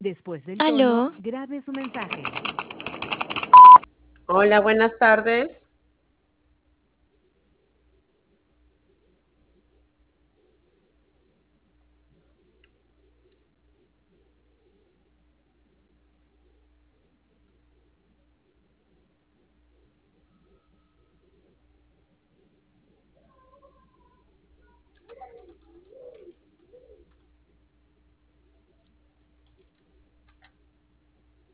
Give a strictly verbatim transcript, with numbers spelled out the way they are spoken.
Después del tono, Aló, grabe su mensaje. Hola, buenas tardes.